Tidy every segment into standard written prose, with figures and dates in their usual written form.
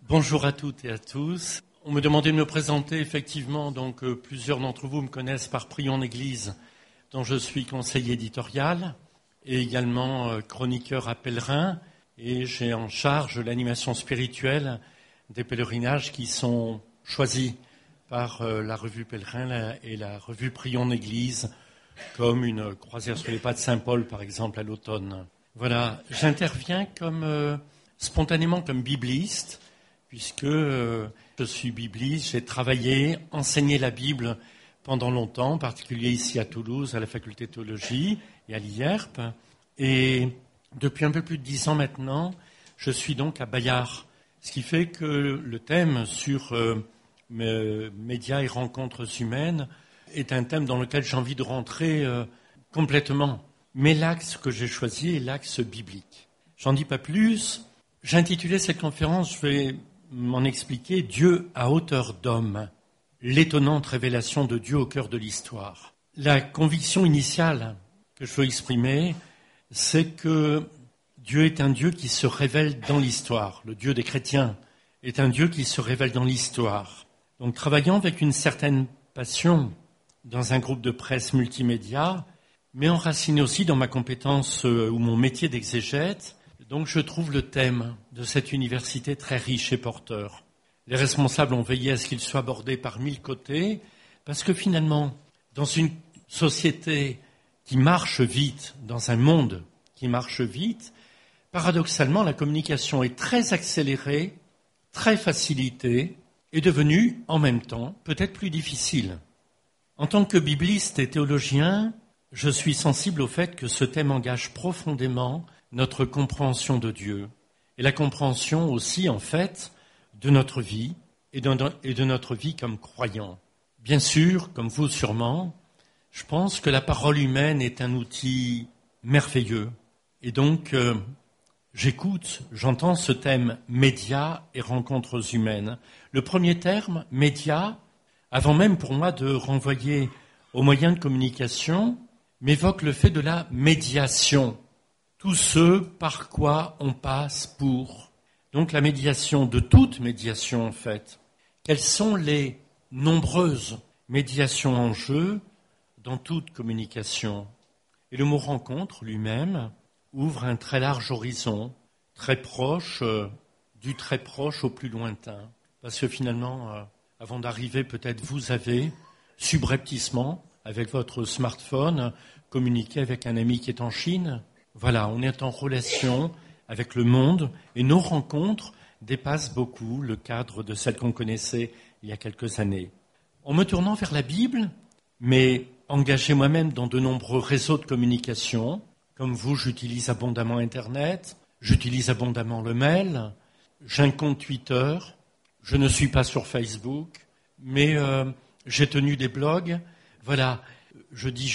Bonjour à toutes et à tous. On me demandait de me présenter, effectivement, donc plusieurs d'entre vous me connaissent par Prions en Église, dont je suis conseiller éditorial, et également chroniqueur à Pèlerin, et j'ai en charge l'animation spirituelle des pèlerinages qui sont choisis par la revue Pèlerin et la revue Prions en Église, comme une croisière sur les pas de Saint-Paul, par exemple, à l'automne. Voilà, j'interviens spontanément comme bibliste, puisque je suis bibliste, j'ai travaillé, enseigné la Bible pendant longtemps, en particulier ici à Toulouse, à la faculté de théologie et à l'IERP. Et depuis un peu plus de 10 ans maintenant, je suis donc à Bayard. Ce qui fait que le thème sur médias et rencontres humaines est un thème dans lequel j'ai envie de rentrer complètement. Mais l'axe que j'ai choisi est l'axe biblique. J'en dis pas plus. J'ai intitulé cette conférence, je vais m'en expliquer, Dieu à hauteur d'homme, l'étonnante révélation de Dieu au cœur de l'histoire. La conviction initiale que je veux exprimer, c'est que Dieu est un Dieu qui se révèle dans l'histoire. Le Dieu des chrétiens est un Dieu qui se révèle dans l'histoire. Donc, travaillant avec une certaine passion dans un groupe de presse multimédia, mais enraciné aussi dans ma compétence ou mon métier d'exégète, donc je trouve le thème de cette université très riche et porteur. Les responsables ont veillé à ce qu'il soit abordé par 1000 côtés, parce que finalement, dans une société qui marche vite, dans un monde qui marche vite, paradoxalement, la communication est très accélérée, très facilitée, et devenue, en même temps, peut-être plus difficile. En tant que bibliste et théologien, je suis sensible au fait que ce thème engage profondément notre compréhension de Dieu et la compréhension aussi, en fait, de notre vie et de notre vie comme croyants. Bien sûr, comme vous sûrement, je pense que la parole humaine est un outil merveilleux. Et donc, j'entends ce thème médias et rencontres humaines. Le premier terme, médias, avant même pour moi de renvoyer aux moyens de communication, m'évoque le fait de la médiation. Tout ce par quoi on passe pour. Donc la médiation, de toute médiation en fait. Quelles sont les nombreuses médiations en jeu dans toute communication? Et le mot rencontre lui-même ouvre un très large horizon, très proche, du très proche au plus lointain. Parce que finalement, avant d'arriver, peut-être vous avez, subrepticement, avec votre smartphone, communiqué avec un ami qui est en Chine. Voilà, on est en relation avec le monde et nos rencontres dépassent beaucoup le cadre de celles qu'on connaissait il y a quelques années. En me tournant vers la Bible, mais engagé moi-même dans de nombreux réseaux de communication, comme vous, j'utilise abondamment Internet, j'utilise abondamment le mail, j'ai un compte Twitter, je ne suis pas sur Facebook, mais j'ai tenu des blogs. Voilà, je dis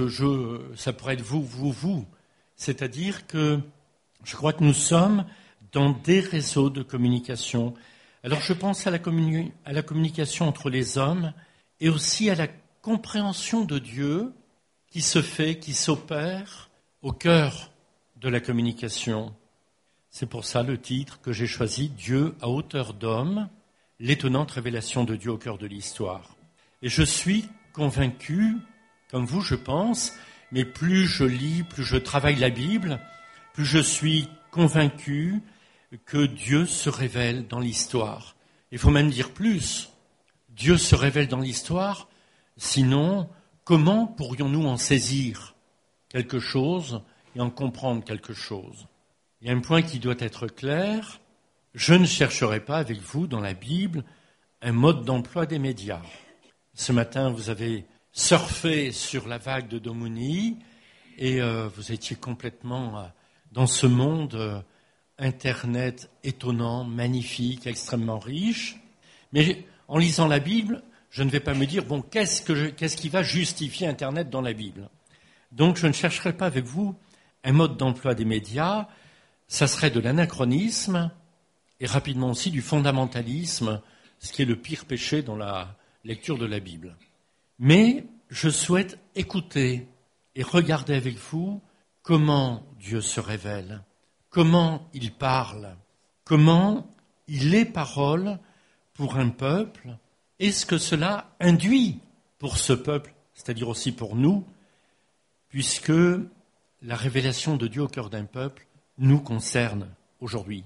ça pourrait être vous. C'est-à-dire que je crois que nous sommes dans des réseaux de communication. Alors je pense à la communication entre les hommes et aussi à la compréhension de Dieu qui se fait, qui s'opère au cœur de la communication. C'est pour ça le titre que j'ai choisi, Dieu à hauteur d'homme, l'étonnante révélation de Dieu au cœur de l'histoire. Et je suis convaincu, comme vous je pense, mais plus je lis, plus je travaille la Bible, plus je suis convaincu que Dieu se révèle dans l'histoire. Il faut même dire plus. Dieu se révèle dans l'histoire, sinon, comment pourrions-nous en saisir quelque chose et en comprendre quelque chose? Il y a un point qui doit être clair. Je ne chercherai pas avec vous dans la Bible un mode d'emploi des médias. Ce matin, vous avez surfé sur la vague de Domoni et vous étiez complètement dans ce monde Internet étonnant, magnifique, extrêmement riche. Mais en lisant la Bible, je ne vais pas me dire, bon, qu'est-ce qui va justifier Internet dans la Bible? Donc je ne chercherai pas avec vous un mode d'emploi des médias, ça serait de l'anachronisme et rapidement aussi du fondamentalisme, ce qui est le pire péché dans la lecture de la Bible. Mais je souhaite écouter et regarder avec vous comment Dieu se révèle, comment il parle, comment il est parole pour un peuple, et ce que cela induit pour ce peuple, c'est-à-dire aussi pour nous, puisque la révélation de Dieu au cœur d'un peuple nous concerne aujourd'hui.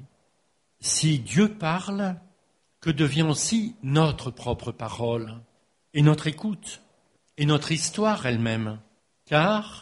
Si Dieu parle, que devient aussi notre propre parole et notre écoute et notre histoire elle-même? Car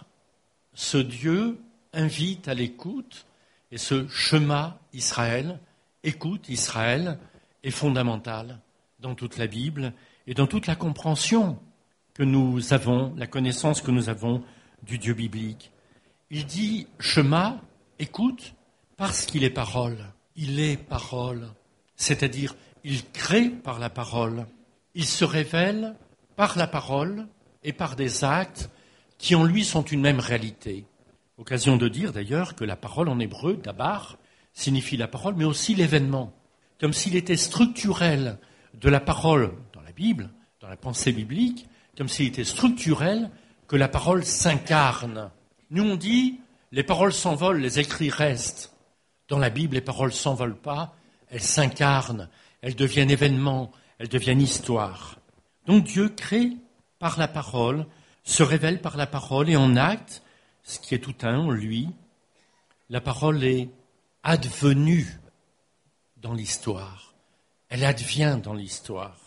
ce Dieu invite à l'écoute, et ce Shema Israël, écoute Israël, est fondamental dans toute la Bible et dans toute la compréhension que nous avons, la connaissance que nous avons du Dieu biblique. Il dit Shema, écoute, parce qu'il est parole. Il est parole, c'est-à-dire il crée par la parole. Il se révèle par la parole et par des actes qui en lui sont une même réalité. Occasion de dire d'ailleurs que la parole en hébreu, dabar, signifie la parole, mais aussi l'événement. Comme s'il était structurel de la parole dans la Bible, dans la pensée biblique, comme s'il était structurel que la parole s'incarne. Nous on dit, les paroles s'envolent, les écrits restent. Dans la Bible, les paroles ne s'envolent pas, elles s'incarnent, elles deviennent événements, elles deviennent histoire. Donc Dieu crée par la parole, se révèle par la parole et en acte, ce qui est tout un en lui, la parole est advenue dans l'histoire. Elle advient dans l'histoire.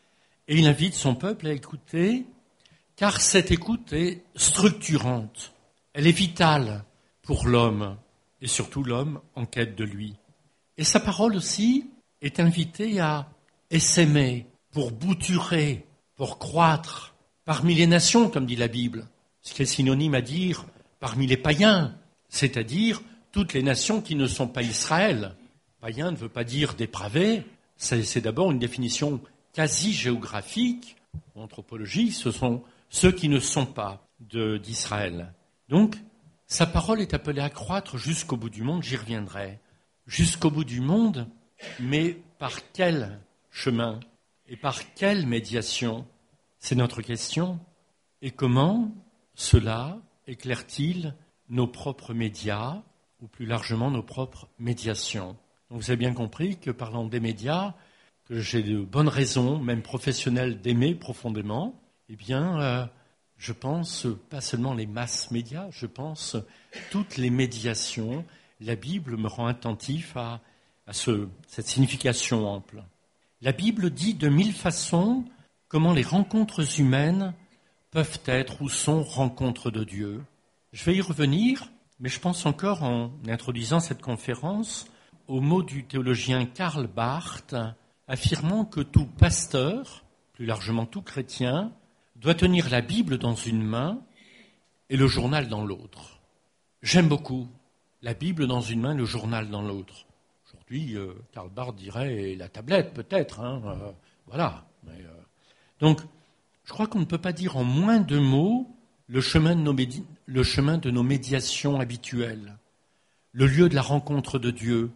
Et il invite son peuple à écouter, car cette écoute est structurante. Elle est vitale pour l'homme, et surtout l'homme en quête de lui. Et sa parole aussi est invitée à essaimer, pour bouturer, pour croître, parmi les nations, comme dit la Bible, ce qui est synonyme à dire parmi les païens, c'est-à-dire toutes les nations qui ne sont pas Israël. Païen ne veut pas dire dépravé, c'est d'abord une définition quasi géographique, anthropologique, ce sont ceux qui ne sont pas d'Israël. Donc, sa parole est appelée à croître jusqu'au bout du monde, j'y reviendrai. Jusqu'au bout du monde, mais par quel chemin et par quelle médiation? C'est notre question. Et comment cela éclaire-t-il nos propres médias, ou plus largement nos propres médiations? Donc vous avez bien compris que parlant des médias, que j'ai de bonnes raisons, même professionnelles, d'aimer profondément, eh bien, je pense pas seulement les masses médias, je pense toutes les médiations. La Bible me rend attentif à cette signification ample. La Bible dit de 1000 façons comment les rencontres humaines peuvent être ou sont rencontres de Dieu. Je vais y revenir, mais je pense encore, en introduisant cette conférence, aux mots du théologien Karl Barth, affirmant que tout pasteur, plus largement tout chrétien, doit tenir la Bible dans une main et le journal dans l'autre. J'aime beaucoup la Bible dans une main et le journal dans l'autre. Aujourd'hui, Karl Barth dirait la tablette peut-être, voilà. Donc, je crois qu'on ne peut pas dire en moins de mots le chemin de nos médiations habituelles, le lieu de la rencontre de Dieu,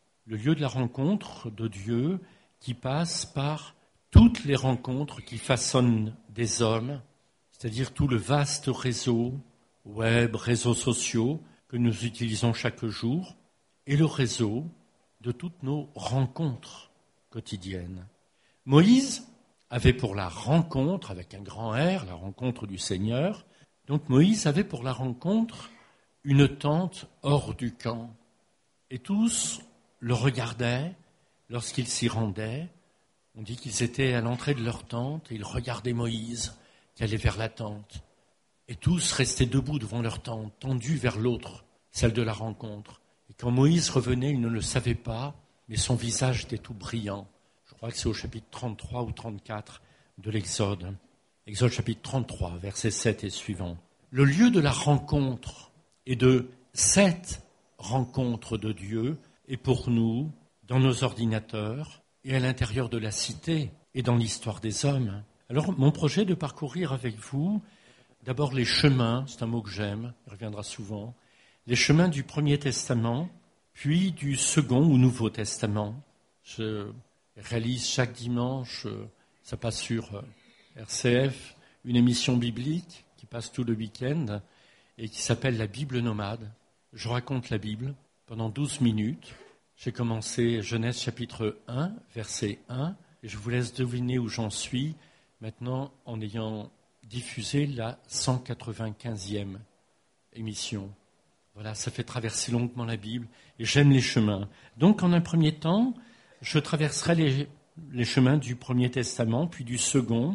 qui passe par toutes les rencontres qui façonnent des hommes, c'est-à-dire tout le vaste réseau, web, réseaux sociaux que nous utilisons chaque jour, et le réseau de toutes nos rencontres quotidiennes. Moïse avait pour la rencontre, avec un grand R, la rencontre du Seigneur, donc Moïse avait pour la rencontre une tente hors du camp. Et tous le regardaient lorsqu'il s'y rendait. On dit qu'ils étaient à l'entrée de leur tente et ils regardaient Moïse qui allait vers la tente. Et tous restaient debout devant leur tente, tendus vers l'autre, celle de la rencontre. Et quand Moïse revenait, il ne le savait pas, mais son visage était tout brillant. Je crois que c'est au chapitre 33 ou 34 de l'Exode. Exode chapitre 33, versets 7 et suivants. Le lieu de la rencontre et de cette rencontre de Dieu est pour nous, dans nos ordinateurs et à l'intérieur de la cité et dans l'histoire des hommes. Alors, mon projet est de parcourir avec vous d'abord les chemins, c'est un mot que j'aime, il reviendra souvent, les chemins du Premier Testament, puis du Second ou Nouveau Testament. Je réalise chaque dimanche, ça passe sur RCF, une émission biblique qui passe tout le week-end et qui s'appelle La Bible nomade. Je raconte la Bible pendant 12 minutes. J'ai commencé Genèse chapitre 1, verset 1, et je vous laisse deviner où j'en suis maintenant en ayant diffusé la 195e émission. Voilà, ça fait traverser longuement la Bible, et j'aime les chemins. Donc en un premier temps, je traverserai les chemins du Premier Testament, puis du Second,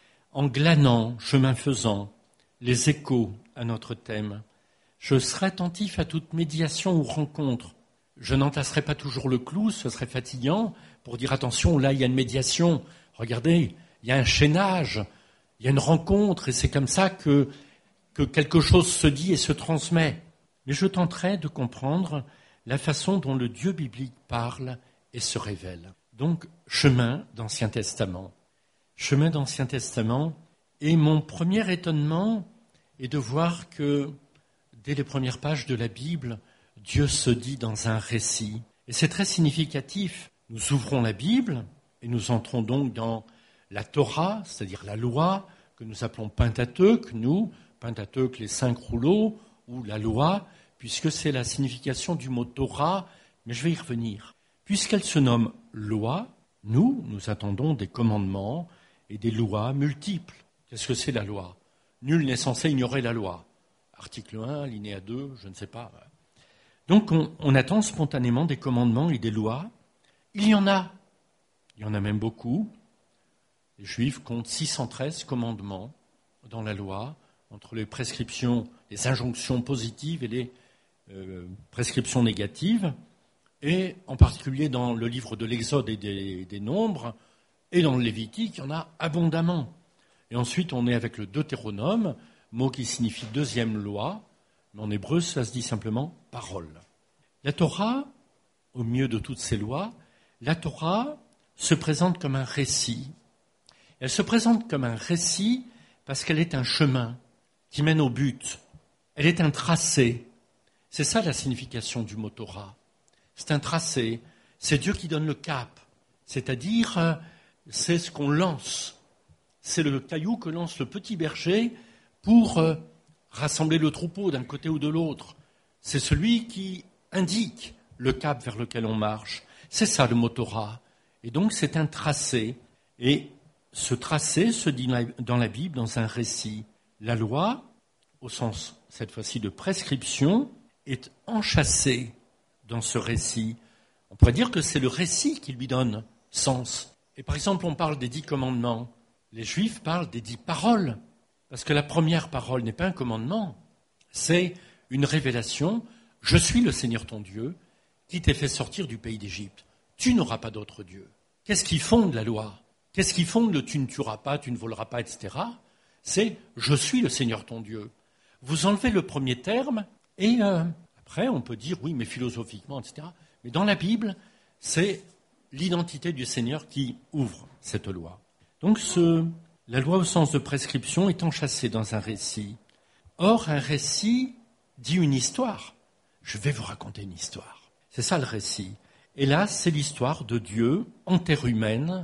en glanant, chemin faisant, les échos à notre thème. Je serai attentif à toute médiation ou rencontre. Je n'entasserai pas toujours le clou, ce serait fatigant, pour dire attention, là il y a une médiation, regardez, il y a un chaînage, il y a une rencontre, et c'est comme ça que quelque chose se dit et se transmet. Mais je tenterai de comprendre la façon dont le Dieu biblique parle et se révèle. Donc, chemin d'Ancien Testament. Chemin d'Ancien Testament, et mon premier étonnement est de voir que dès les premières pages de la Bible, Dieu se dit dans un récit. Et c'est très significatif. Nous ouvrons la Bible et nous entrons donc dans la Torah, c'est-à-dire la loi, que nous appelons Pentateuque, Pentateuque, les 5 rouleaux, ou la loi, puisque c'est la signification du mot Torah, mais je vais y revenir. Puisqu'elle se nomme loi, nous attendons des commandements et des lois multiples. Qu'est-ce que c'est la loi ? Nul n'est censé ignorer la loi. Article 1, alinéa 2, je ne sais pas. Donc on attend spontanément des commandements et des lois. Il y en a même beaucoup. Les Juifs comptent 613 commandements dans la loi, entre les prescriptions, les injonctions positives et les prescriptions négatives, et en particulier dans le livre de l'Exode et des Nombres, et dans le Lévitique, il y en a abondamment. Et ensuite, on est avec le Deutéronome, mot qui signifie deuxième loi, mais en hébreu, ça se dit simplement parole. La Torah, au milieu de toutes ces lois, la Torah se présente comme un récit. Elle se présente comme un récit parce qu'elle est un chemin qui mène au but. Elle est un tracé. C'est ça la signification du mot Torah. C'est un tracé. C'est Dieu qui donne le cap. C'est-à-dire, c'est ce qu'on lance. C'est le caillou que lance le petit berger pour rassembler le troupeau d'un côté ou de l'autre. C'est celui qui indique le cap vers lequel on marche. C'est ça le mot Torah. Et donc c'est un tracé. Et ce tracé se dit dans la Bible dans un récit. La loi, au sens cette fois-ci de prescription, est enchâssée dans ce récit. On pourrait dire que c'est le récit qui lui donne sens. Et par exemple, on parle des 10 commandements. Les Juifs parlent des 10 paroles. Parce que la première parole n'est pas un commandement, c'est une révélation. Je suis le Seigneur ton Dieu qui t'ai fait sortir du pays d'Égypte. Tu n'auras pas d'autre Dieu. Qu'est-ce qui fonde la loi ? Qu'est-ce qui fonde le tu ne tueras pas, tu ne voleras pas, etc. C'est je suis le Seigneur ton Dieu. Vous enlevez le premier terme et après on peut dire oui mais philosophiquement, etc. Mais dans la Bible, c'est l'identité du Seigneur qui ouvre cette loi. Donc la loi au sens de prescription est enchâssée dans un récit. Or, un récit dit une histoire. Je vais vous raconter une histoire. C'est ça le récit. Et là, c'est l'histoire de Dieu en terre humaine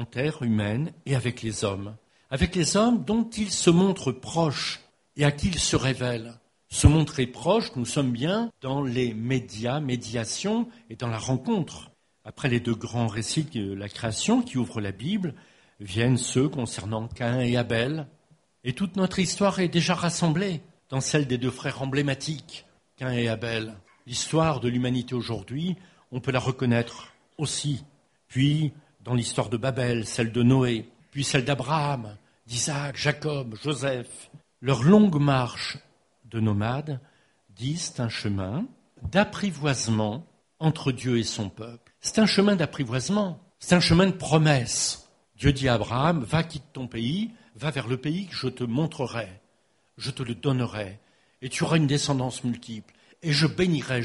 et avec les hommes. Avec les hommes dont il se montre proche et à qui il se révèle. Se montrer proche, nous sommes bien dans les médiations et dans la rencontre. Après les 2 grands récits de la création qui ouvrent la Bible, viennent ceux concernant Caïn et Abel. Et toute notre histoire est déjà rassemblée dans celle des 2 frères emblématiques, Caïn et Abel. L'histoire de l'humanité aujourd'hui, on peut la reconnaître aussi. Puis, dans l'histoire de Babel, celle de Noé, puis celle d'Abraham, d'Isaac, Jacob, Joseph. Leur longue marche de nomades disent un chemin d'apprivoisement entre Dieu et son peuple. C'est un chemin d'apprivoisement, c'est un chemin de promesse. Dieu dit à Abraham, va, quitte ton pays, va vers le pays que je te montrerai, je te le donnerai, et tu auras une descendance multiple, et je bénirai.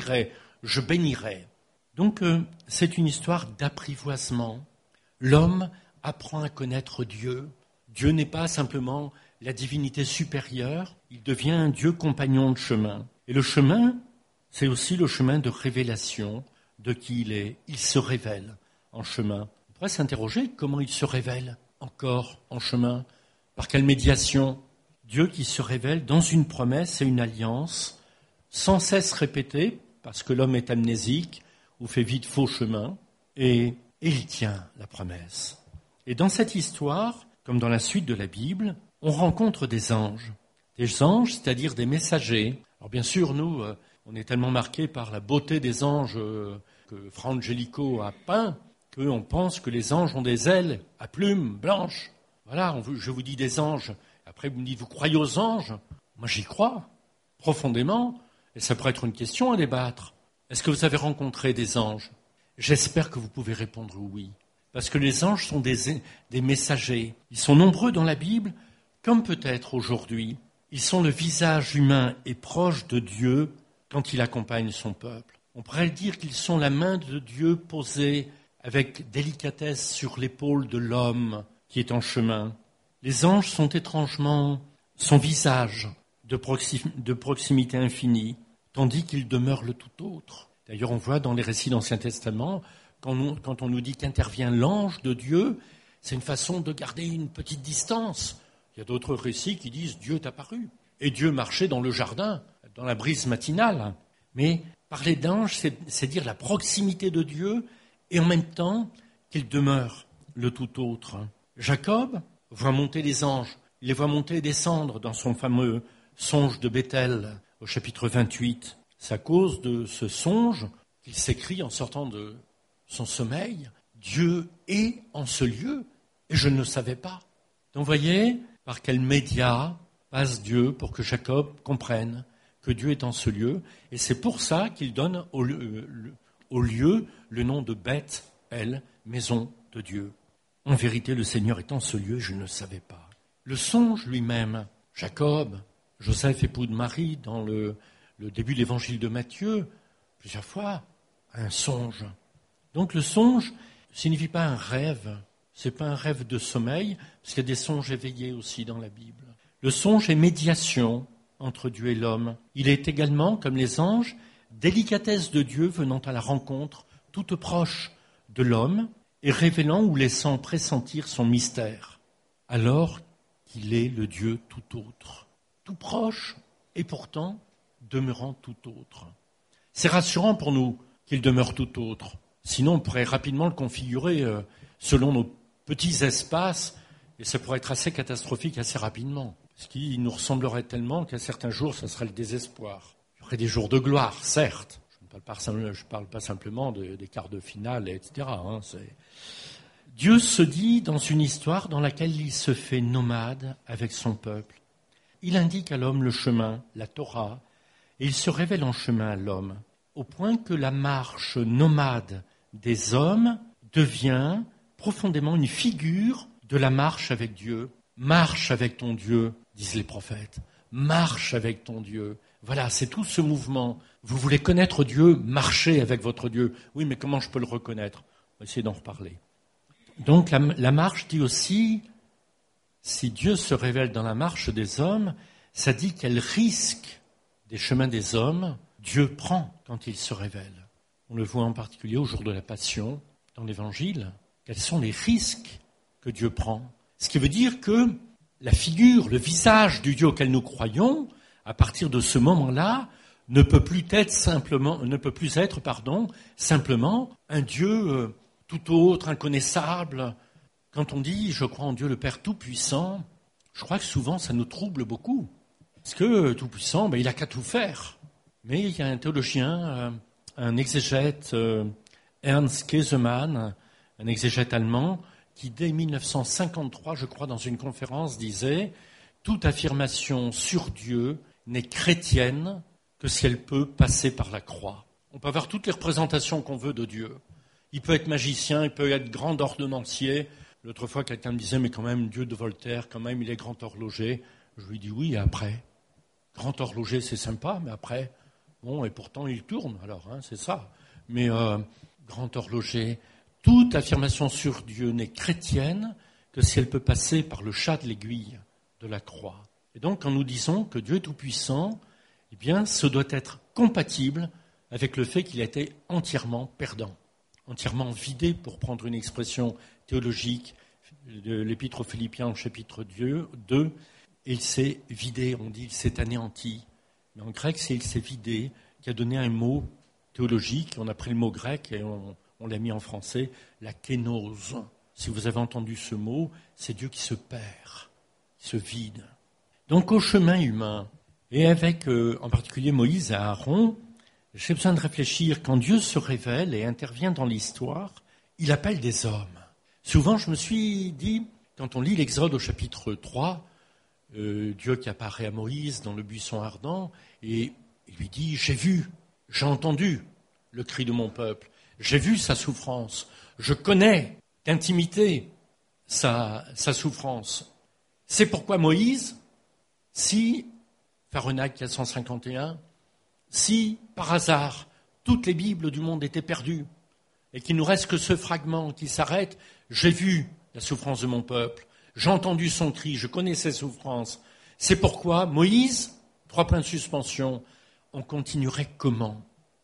Donc c'est une histoire d'apprivoisement. L'homme apprend à connaître Dieu. Dieu n'est pas simplement la divinité supérieure, il devient un Dieu compagnon de chemin. Et le chemin, c'est aussi le chemin de révélation de qui il est. Il se révèle en chemin. On pourrait s'interroger comment il se révèle encore en chemin. Par quelle médiation ? Dieu qui se révèle dans une promesse et une alliance sans cesse répétée, parce que l'homme est amnésique, ou fait vite faux chemin, et il tient la promesse. Et dans cette histoire, comme dans la suite de la Bible, on rencontre des anges. Des anges, c'est-à-dire des messagers. Alors bien sûr, nous, on est tellement marqués par la beauté des anges que Fra Angelico a peint, qu'on pense que les anges ont des ailes à plumes blanches. Voilà, je vous dis des anges. Après, vous me dites, vous croyez aux anges ? Moi, j'y crois, profondément. Et ça pourrait être une question à débattre. Est-ce que vous avez rencontré des anges ? J'espère que vous pouvez répondre oui. Parce que les anges sont des messagers. Ils sont nombreux dans la Bible, comme peut-être aujourd'hui. Ils sont le visage humain et proche de Dieu quand il accompagne son peuple. On pourrait dire qu'ils sont la main de Dieu posée avec délicatesse sur l'épaule de l'homme qui est en chemin. Les anges sont étrangement son visage de proximité infinie, tandis qu'ils demeurent le tout autre. D'ailleurs, on voit dans les récits d'Ancien Testament, quand on nous dit qu'intervient l'ange de Dieu, c'est une façon de garder une petite distance. Il y a d'autres récits qui disent « Dieu est apparu ». Et Dieu marchait dans le jardin, dans la brise matinale. Mais parler d'ange, c'est dire la proximité de Dieu et en même temps qu'il demeure le tout autre. Jacob voit monter les anges. Il les voit monter et descendre dans son fameux songe de Béthel au chapitre 28. C'est à cause de ce songe qu'il s'écrie en sortant de son sommeil « Dieu est en ce lieu et je ne le savais pas ». Donc vous voyez par quel média passe Dieu pour que Jacob comprenne que Dieu est en ce lieu. Et c'est pour ça qu'il donne au lieu le nom de Beth-El, maison de Dieu. En vérité, le Seigneur est en ce lieu, je ne le savais pas. Le songe lui-même, Jacob, Joseph, époux de Marie, dans le début de l'évangile de Matthieu, plusieurs fois, un songe. Donc le songe ne signifie pas un rêve, c'est pas un rêve de sommeil, parce qu'il y a des songes éveillés aussi dans la Bible. Le songe est médiation entre Dieu et l'homme. Il est également, comme les anges, délicatesse de Dieu venant à la rencontre toute proche de l'homme et révélant ou laissant pressentir son mystère, alors qu'il est le Dieu tout autre, tout proche et pourtant demeurant tout autre. C'est rassurant pour nous qu'il demeure tout autre. Sinon, on pourrait rapidement le configurer selon nos petits espaces et ça pourrait être assez catastrophique assez rapidement. Parce qu'il nous ressemblerait tellement qu'à certains jours, ça serait le désespoir. Il y aurait des jours de gloire, certes. Je ne parle pas simplement des quarts de finale, etc. Dieu se dit dans une histoire dans laquelle il se fait nomade avec son peuple. Il indique à l'homme le chemin, la Torah, et il se révèle en chemin à l'homme, au point que la marche nomade des hommes devient profondément une figure de la marche avec Dieu. Marche avec ton Dieu, disent les prophètes. Marche avec ton Dieu. Voilà, c'est tout ce mouvement. Vous voulez connaître Dieu, marchez avec votre Dieu. Oui, mais comment je peux le reconnaître ? On va essayer d'en reparler. Donc la marche dit aussi, si Dieu se révèle dans la marche des hommes, ça dit quel risque des chemins des hommes Dieu prend quand il se révèle. On le voit en particulier au jour de la Passion, dans l'Évangile. Quels sont les risques que Dieu prend ? Ce qui veut dire que la figure, le visage du Dieu auquel nous croyons, à partir de ce moment-là, ne peut plus être simplement un Dieu tout autre, inconnaissable. Quand on dit « je crois en Dieu le Père Tout-Puissant », je crois que souvent ça nous trouble beaucoup. Parce que Tout-Puissant, il n'a qu'à tout faire. Mais il y a un théologien, un exégète, Ernst Käsemann, un exégète allemand, qui dès 1953, je crois, dans une conférence, disait « Toute affirmation sur Dieu n'est chrétienne que si elle peut passer par la croix. » On peut avoir toutes les représentations qu'on veut de Dieu. Il peut être magicien, il peut être grand ordonnancier. L'autre fois, quelqu'un me disait « Mais quand même, Dieu de Voltaire, quand même, il est grand horloger. » Je lui dis « Oui, et après ? Grand horloger, c'est sympa, mais après, bon, et pourtant, il tourne, alors, c'est ça. Mais grand horloger... Toute affirmation sur Dieu n'est chrétienne que si elle peut passer par le chat de l'aiguille de la croix. Et donc, quand nous disons que Dieu est tout-puissant, eh bien, ce doit être compatible avec le fait qu'il a été entièrement perdant, entièrement vidé, pour prendre une expression théologique de l'Épître aux Philippiens au chapitre 2, et il s'est vidé, on dit il s'est anéanti. Mais en grec, c'est il s'est vidé, qui a donné un mot théologique. On a pris le mot grec et on l'a mis en français, la kénose. Si vous avez entendu ce mot, c'est Dieu qui se perd, qui se vide. Donc au chemin humain, et avec en particulier Moïse et Aaron, j'ai besoin de réfléchir, quand Dieu se révèle et intervient dans l'histoire, il appelle des hommes. Souvent je me suis dit, quand on lit l'Exode au chapitre 3, Dieu qui apparaît à Moïse dans le buisson ardent, et il lui dit, j'ai vu, j'ai entendu le cri de mon peuple, j'ai vu sa souffrance, je connais d'intimité sa souffrance. C'est pourquoi Moïse, si, Fahrenheit 451, si par hasard toutes les Bibles du monde étaient perdues et qu'il nous reste que ce fragment qui s'arrête, j'ai vu la souffrance de mon peuple, j'ai entendu son cri, je connais ses souffrances. C'est pourquoi Moïse, 3 points de suspension, on continuerait comment ?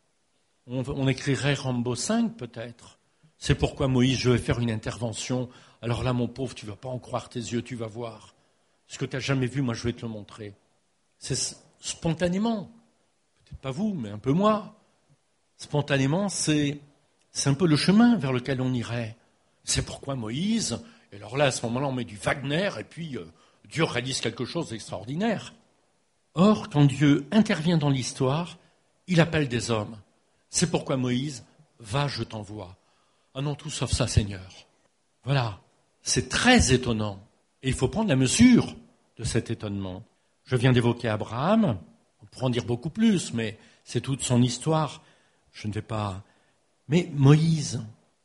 On écrirait Rambo 5 peut-être. C'est pourquoi Moïse, je vais faire une intervention. Alors là, mon pauvre, tu ne vas pas en croire tes yeux, tu vas voir. Ce que tu n'as jamais vu, moi, je vais te le montrer. C'est spontanément. Peut-être pas vous, mais un peu moi. Spontanément, c'est un peu le chemin vers lequel on irait. C'est pourquoi Moïse, et alors là, à ce moment-là, on met du Wagner, et puis Dieu réalise quelque chose d'extraordinaire. Or, quand Dieu intervient dans l'histoire, il appelle des hommes. C'est pourquoi Moïse, va, je t'envoie. Ah non, tout sauf ça, Seigneur. Voilà, c'est très étonnant. Et il faut prendre la mesure de cet étonnement. Je viens d'évoquer Abraham, on pourrait en dire beaucoup plus, mais c'est toute son histoire. Je ne vais pas... Mais Moïse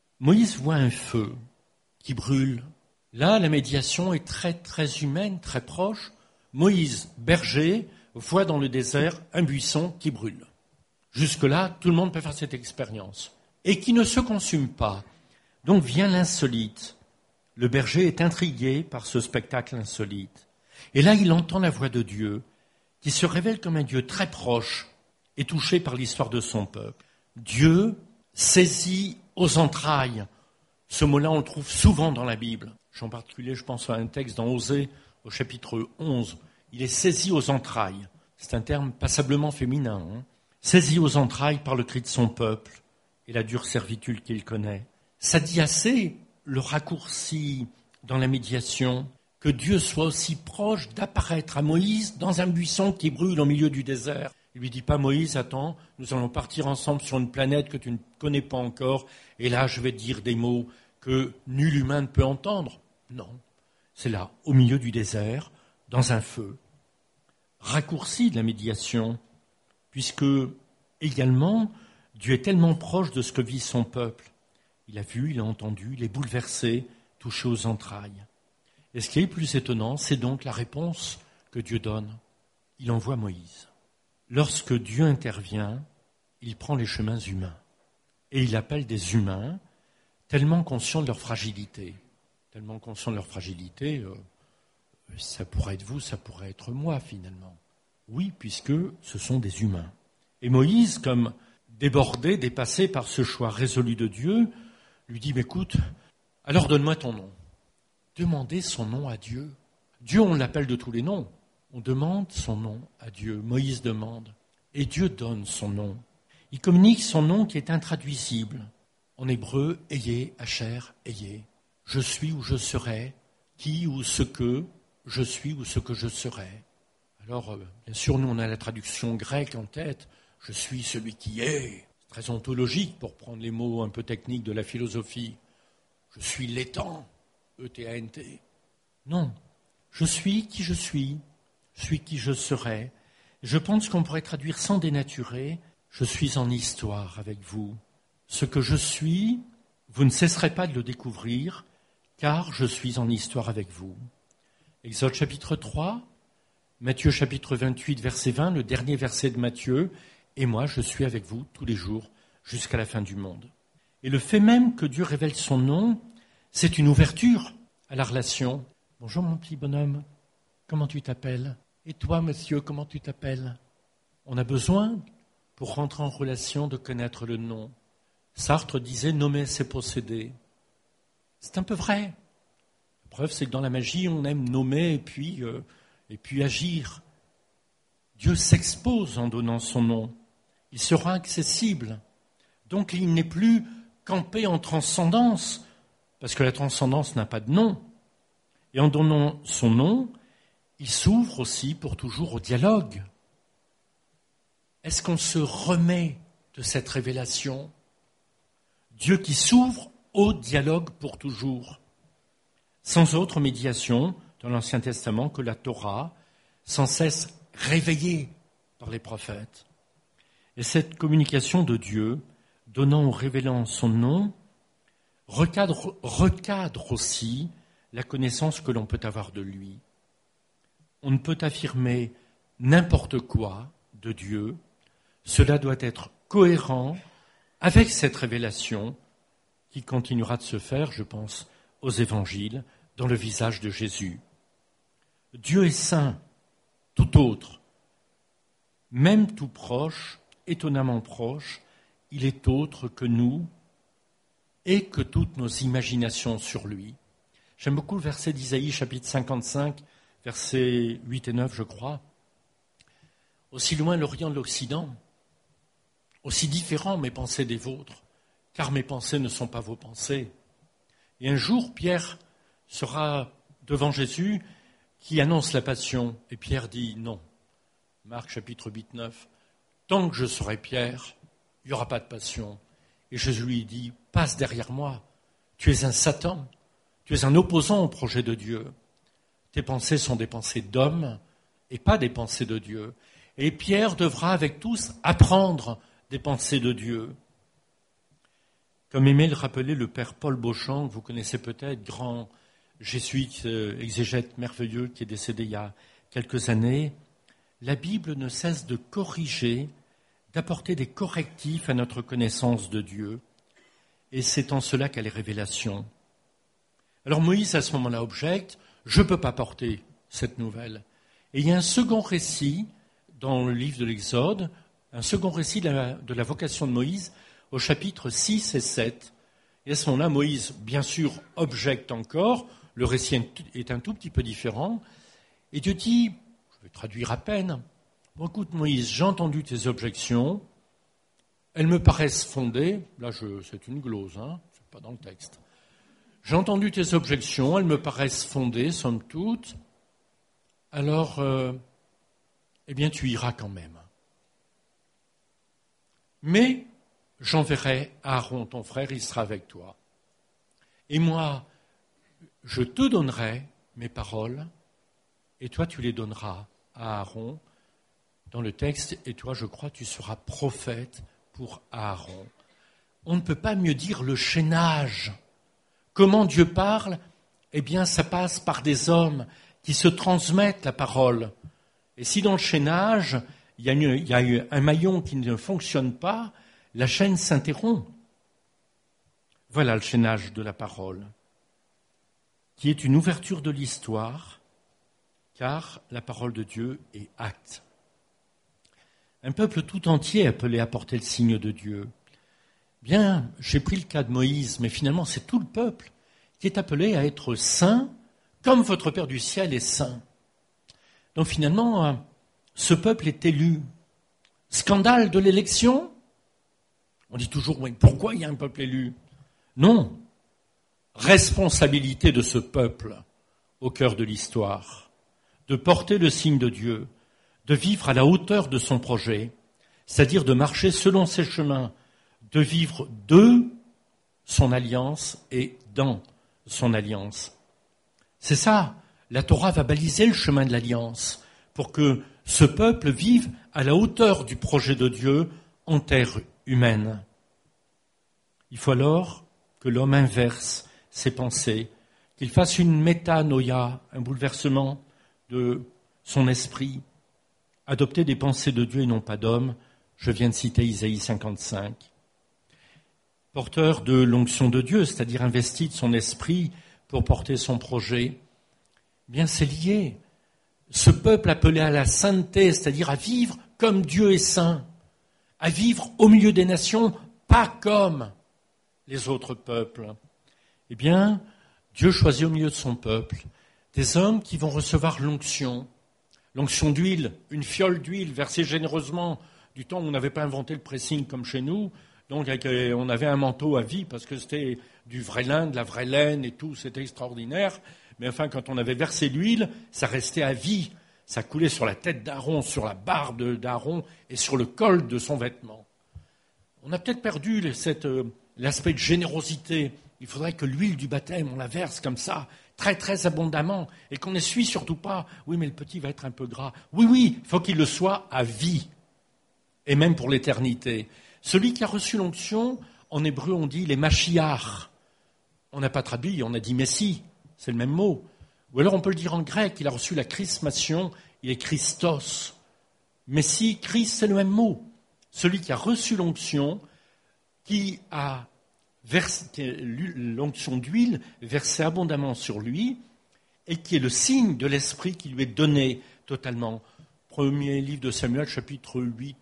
voit un feu qui brûle. Là, la médiation est très, très humaine, très proche. Moïse, berger, voit dans le désert un buisson qui brûle. Jusque-là, tout le monde peut faire cette expérience. Et qui ne se consume pas. Donc vient l'insolite. Le berger est intrigué par ce spectacle insolite. Et là, il entend la voix de Dieu, qui se révèle comme un Dieu très proche et touché par l'histoire de son peuple. Dieu saisit aux entrailles. Ce mot-là, on le trouve souvent dans la Bible. En particulier, je pense à un texte dans Osée, au chapitre 11. Il est saisi aux entrailles. C'est un terme passablement féminin. Saisi aux entrailles par le cri de son peuple et la dure servitude qu'il connaît. Ça dit assez le raccourci dans la médiation, que Dieu soit aussi proche d'apparaître à Moïse dans un buisson qui brûle au milieu du désert. Il lui dit pas, Moïse, attends, nous allons partir ensemble sur une planète que tu ne connais pas encore, et là je vais te dire des mots que nul humain ne peut entendre. Non, c'est là, au milieu du désert, dans un feu. Raccourci de la médiation, puisque également, Dieu est tellement proche de ce que vit son peuple. Il a vu, il a entendu, il est bouleversé, touché aux entrailles. Et ce qui est le plus étonnant, c'est donc la réponse que Dieu donne. Il envoie Moïse. Lorsque Dieu intervient, il prend les chemins humains. Et il appelle des humains tellement conscients de leur fragilité. Tellement conscients de leur fragilité, ça pourrait être vous, ça pourrait être moi finalement. Oui, puisque ce sont des humains. Et Moïse, comme débordé, dépassé par ce choix résolu de Dieu, lui dit, écoute, alors donne-moi ton nom. Demandez son nom à Dieu. Dieu, on l'appelle de tous les noms. On demande son nom à Dieu. Moïse demande. Et Dieu donne son nom. Il communique son nom qui est intraduisible. En hébreu, Eyé, Asher, Eyé. Je suis ou je serai, qui ou ce que, je suis ou ce que je serai. Alors, bien sûr, nous, on a la traduction grecque en tête. Je suis celui qui est. C'est très ontologique pour prendre les mots un peu techniques de la philosophie. Je suis l'étant, E-T-A-N-T. Non, je suis qui je suis qui je serai. Je pense qu'on pourrait traduire sans dénaturer, je suis en histoire avec vous. Ce que je suis, vous ne cesserez pas de le découvrir, car je suis en histoire avec vous. Exode chapitre 3, Matthieu chapitre 28, verset 20, le dernier verset de Matthieu, et moi je suis avec vous tous les jours jusqu'à la fin du monde. Et le fait même que Dieu révèle son nom, c'est une ouverture à la relation. Bonjour mon petit bonhomme, comment tu t'appelles ? Et toi monsieur, comment tu t'appelles ? On a besoin, pour rentrer en relation, de connaître le nom. Sartre disait « nommer c'est posséder ». C'est un peu vrai. La preuve, c'est que dans la magie, on aime nommer et puis agir. Dieu s'expose en donnant son nom. Il sera accessible Donc il n'est plus campé en transcendance, parce que la transcendance n'a pas de nom. Et en donnant son nom, il s'ouvre aussi pour toujours au dialogue. Est-ce qu'on se remet de cette révélation? Dieu qui s'ouvre au dialogue pour toujours, sans autre médiation dans l'Ancien Testament que la Torah, sans cesse réveillée par les prophètes. Et cette communication de Dieu, donnant ou révélant son nom, recadre aussi la connaissance que l'on peut avoir de lui. On ne peut affirmer n'importe quoi de Dieu, cela doit être cohérent avec cette révélation qui continuera de se faire, je pense, aux évangiles, dans le visage de Jésus. Dieu est saint, tout autre, même tout proche, étonnamment proche, il est autre que nous et que toutes nos imaginations sur lui. J'aime beaucoup le verset d'Isaïe, chapitre 55, versets 8 et 9, je crois. Aussi loin l'Orient de l'Occident, aussi différents mes pensées des vôtres, car mes pensées ne sont pas vos pensées. Et un jour, Pierre sera devant Jésus qui annonce la passion. Et Pierre dit non. Marc chapitre 8, 9. Tant que je serai Pierre, il n'y aura pas de passion. Et Jésus lui dit, passe derrière moi. Tu es un Satan. Tu es un opposant au projet de Dieu. Tes pensées sont des pensées d'homme et pas des pensées de Dieu. Et Pierre devra avec tous apprendre des pensées de Dieu. Comme aimait le rappeler le père Paul Beauchamp, que vous connaissez peut-être, grand jésuite, exégète merveilleux qui est décédé il y a quelques années, la Bible ne cesse de corriger, d'apporter des correctifs à notre connaissance de Dieu. Et c'est en cela qu'elle est révélation. Alors Moïse, à ce moment-là, objecte, je ne peux pas porter cette nouvelle. Et il y a un second récit dans le livre de l'Exode, un second récit de la vocation de Moïse au chapitre 6 et 7. Et à ce moment-là, Moïse, bien sûr, objecte encore. Le récit est un tout petit peu différent. Et Dieu dit, je vais traduire à peine, bon, écoute Moïse, j'ai entendu tes objections, elles me paraissent fondées, là c'est une glose, c'est pas dans le texte. J'ai entendu tes objections, elles me paraissent fondées, somme toute, alors, eh bien tu iras quand même. Mais j'enverrai Aaron, ton frère, il sera avec toi. Et moi, je te donnerai mes paroles, et toi tu les donneras à Aaron. Dans le texte, et toi, je crois, tu seras prophète pour Aaron. On ne peut pas mieux dire le chaînage. Comment Dieu parle? Eh bien, ça passe par des hommes qui se transmettent la parole. Et si dans le chaînage, il y a un maillon qui ne fonctionne pas, la chaîne s'interrompt. Voilà le chaînage de la parole, qui est une ouverture de l'histoire, car la parole de Dieu est acte. Un peuple tout entier est appelé à porter le signe de Dieu. Bien, j'ai pris le cas de Moïse, mais finalement c'est tout le peuple qui est appelé à être saint, comme votre Père du ciel est saint. Donc finalement, ce peuple est élu. Scandale de l'élection? On dit toujours, oui, pourquoi il y a un peuple élu? Non. Responsabilité de ce peuple au cœur de l'histoire, de porter le signe de Dieu, de vivre à la hauteur de son projet, c'est-à-dire de marcher selon ses chemins, de vivre de son alliance et dans son alliance. C'est ça, la Torah va baliser le chemin de l'alliance pour que ce peuple vive à la hauteur du projet de Dieu en terre humaine. Il faut alors que l'homme inverse ses pensées, qu'il fasse une métanoïa, un bouleversement de son esprit, adopter des pensées de Dieu et non pas d'homme. Je viens de citer Isaïe 55. Porteur de l'onction de Dieu, c'est-à-dire investi de son esprit pour porter son projet, bien c'est lié. Ce peuple appelé à la sainteté, c'est-à-dire à vivre comme Dieu est saint, à vivre au milieu des nations, pas comme les autres peuples. Eh bien, Dieu choisit au milieu de son peuple des hommes qui vont recevoir l'onction d'huile, une fiole d'huile versée généreusement du temps où on n'avait pas inventé le pressing comme chez nous, Donc on avait un manteau à vie parce que c'était du vrai lin, de la vraie laine et tout, c'était extraordinaire. Mais enfin, quand on avait versé l'huile, ça restait à vie. Ça coulait sur la tête d'Aaron, sur la barbe d'Aaron et sur le col de son vêtement. On a peut-être perdu l'aspect de générosité. Il faudrait que l'huile du baptême, on la verse comme ça, très très abondamment, et qu'on n'essuie surtout pas. Oui, mais le petit va être un peu gras. Oui, il faut qu'il le soit à vie, et même pour l'éternité. Celui qui a reçu l'onction, en hébreu on dit les Mashiach. On n'a pas traduit, on a dit Messie, c'est le même mot. Ou alors on peut le dire en grec, il a reçu la chrismation, il est Christos. Messie, Christ, c'est le même mot. Celui qui a reçu l'onction, qui a l'onction d'huile versée abondamment sur lui, et qui est le signe de l'esprit qui lui est donné totalement. Premier livre de Samuel, chapitre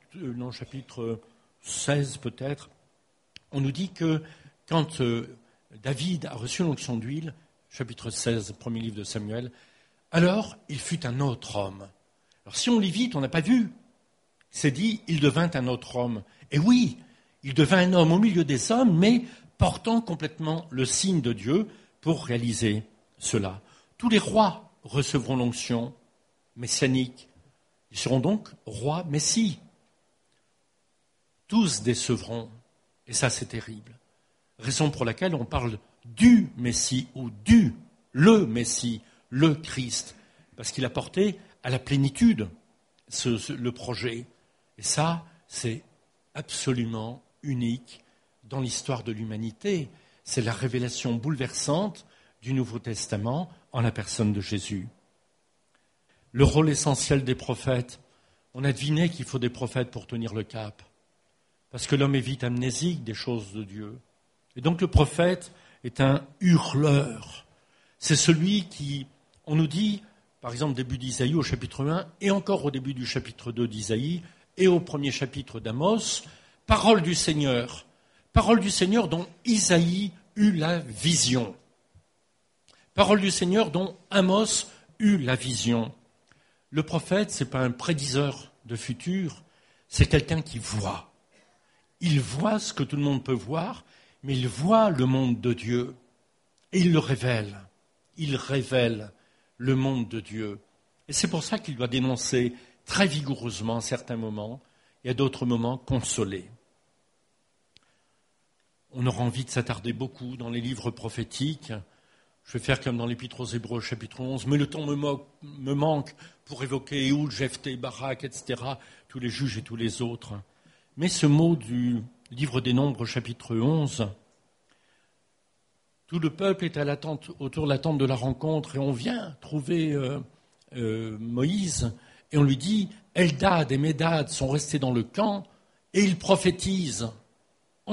16 peut-être, on nous dit que quand David a reçu l'onction d'huile, chapitre 16, premier livre de Samuel, alors il fut un autre homme. Alors si on lit vite, on n'a pas vu. C'est dit, il devint un autre homme. Et oui, il devint un homme au milieu des hommes, mais portant complètement le signe de Dieu pour réaliser cela. Tous les rois recevront l'onction messianique. Ils seront donc rois messie. Tous décevront. Et ça, c'est terrible. Raison pour laquelle on parle du Messie ou le Messie, le Christ. Parce qu'il a porté à la plénitude le projet. Et ça, c'est absolument unique dans l'histoire de l'humanité. C'est la révélation bouleversante du Nouveau Testament en la personne de Jésus. Le rôle essentiel des prophètes, on a deviné qu'il faut des prophètes pour tenir le cap. Parce que l'homme est vite amnésique des choses de Dieu. Et donc le prophète est un hurleur. C'est celui qui, on nous dit, par exemple, début d'Isaïe au chapitre 1, et encore au début du chapitre 2 d'Isaïe, et au premier chapitre d'Amos, parole du Seigneur dont Isaïe eut la vision. Parole du Seigneur dont Amos eut la vision. Le prophète, ce n'est pas un prédiseur de futur, c'est quelqu'un qui voit. Il voit ce que tout le monde peut voir, mais il voit le monde de Dieu et il le révèle. Il révèle le monde de Dieu. Et c'est pour ça qu'il doit dénoncer très vigoureusement à certains moments et à d'autres moments consoler. On aura envie de s'attarder beaucoup dans les livres prophétiques. Je vais faire comme dans l'Épître aux Hébreux, chapitre 11, mais le temps me manque pour évoquer Éhoud, Jephthé, Barak, etc., tous les juges et tous les autres. Mais ce mot du livre des Nombres, chapitre 11, tout le peuple est autour de la tente de la rencontre et on vient trouver Moïse et on lui dit « Eldad et Médad sont restés dans le camp et ils prophétisent, empêche-les ».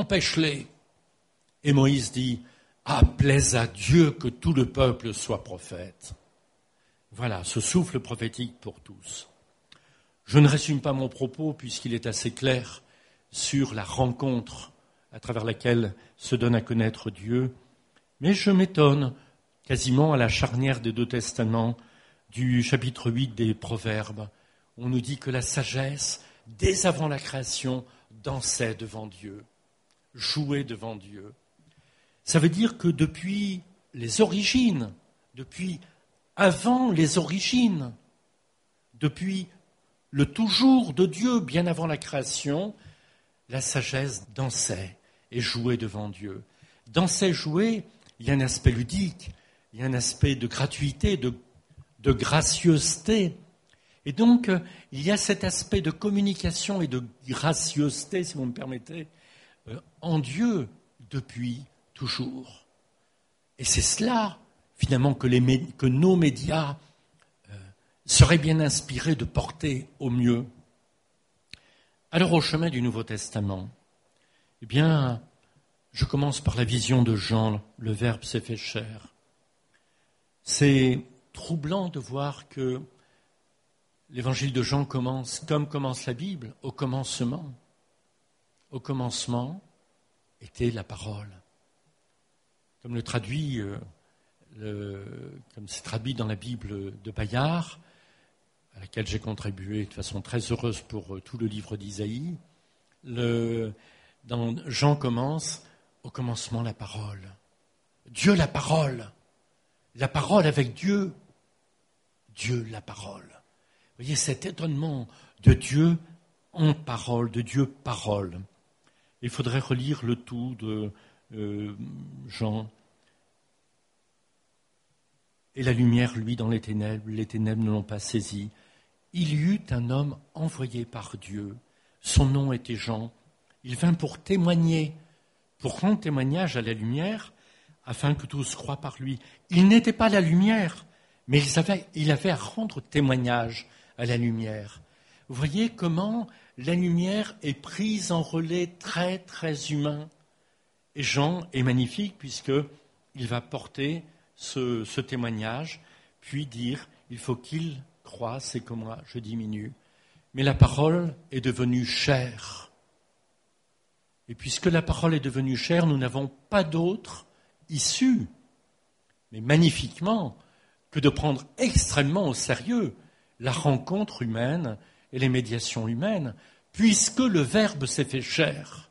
Et Moïse dit « Ah, plaise à Dieu que tout le peuple soit prophète ». Voilà, ce souffle prophétique pour tous. Je ne résume pas mon propos puisqu'il est assez clair sur la rencontre à travers laquelle se donne à connaître Dieu, mais je m'étonne quasiment à la charnière des deux testaments du chapitre 8 des Proverbes. On nous dit que la sagesse, dès avant la création, dansait devant Dieu, jouait devant Dieu. Ça veut dire que depuis les origines, depuis avant les origines, depuis le toujours de Dieu, bien avant la création, la sagesse dansait et jouait devant Dieu. Danser, jouer, il y a un aspect ludique, il y a un aspect de gratuité, de gracieuseté. Et donc, il y a cet aspect de communication et de gracieuseté, si vous me permettez, en Dieu depuis toujours. Et c'est cela, finalement, que nos médias seraient bien inspirés de porter au mieux. Alors, au chemin du Nouveau Testament, eh bien, je commence par la vision de Jean, le Verbe s'est fait chair. C'est troublant de voir que l'évangile de Jean commence comme commence la Bible, au commencement. Au commencement était la parole. Comme comme c'est traduit dans la Bible de Bayard, à laquelle j'ai contribué de façon très heureuse pour tout le livre d'Isaïe, Jean commence, au commencement la parole. Dieu la parole avec Dieu, Dieu la parole. Vous voyez cet étonnement de Dieu en parole, de Dieu parole. Il faudrait relire le tout de Jean. Et la lumière, lui, dans les ténèbres ne l'ont pas saisi. Il y eut un homme envoyé par Dieu. Son nom était Jean. Il vint pour témoigner, pour rendre témoignage à la lumière, afin que tous croient par lui. Il n'était pas la lumière, mais il avait à rendre témoignage à la lumière. Vous voyez comment la lumière est prise en relais très, très humain. Et Jean est magnifique puisqu'il va porter ce témoignage, puis dire, il faut qu'il croisse et que moi je diminue. Mais la parole est devenue chair. Et puisque la parole est devenue chair, nous n'avons pas d'autre issue, mais magnifiquement, que de prendre extrêmement au sérieux la rencontre humaine et les médiations humaines, puisque le Verbe s'est fait chair.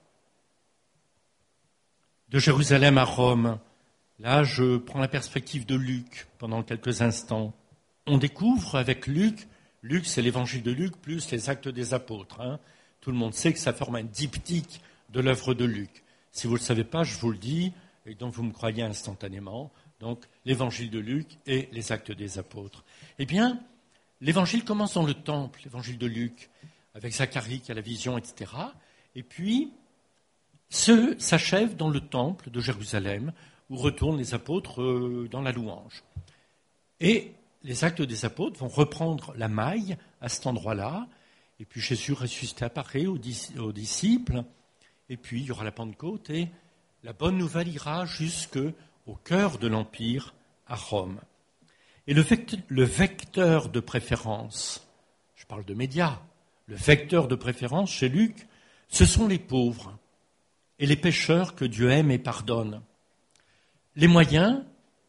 De Jérusalem à Rome, là je prends la perspective de Luc pendant quelques instants. On découvre avec Luc c'est l'évangile de Luc plus les actes des apôtres. Tout le monde sait que ça forme un diptyque de l'œuvre de Luc. Si vous ne le savez pas, je vous le dis, et donc vous me croyez instantanément. Donc l'évangile de Luc et les actes des apôtres. Eh bien, l'évangile commence dans le temple, l'évangile de Luc, avec Zacharie qui a la vision, etc. Et puis, s'achève dans le temple de Jérusalem, où retournent les apôtres dans la louange. Et les actes des apôtres vont reprendre la maille à cet endroit-là, et puis Jésus ressuscité apparaît aux disciples, et puis il y aura la Pentecôte, et la bonne nouvelle ira jusqu'au cœur de l'Empire, à Rome. Et le vecteur de préférence, je parle de médias, le vecteur de préférence chez Luc, ce sont les pauvres et les pécheurs que Dieu aime et pardonne. Les moyens,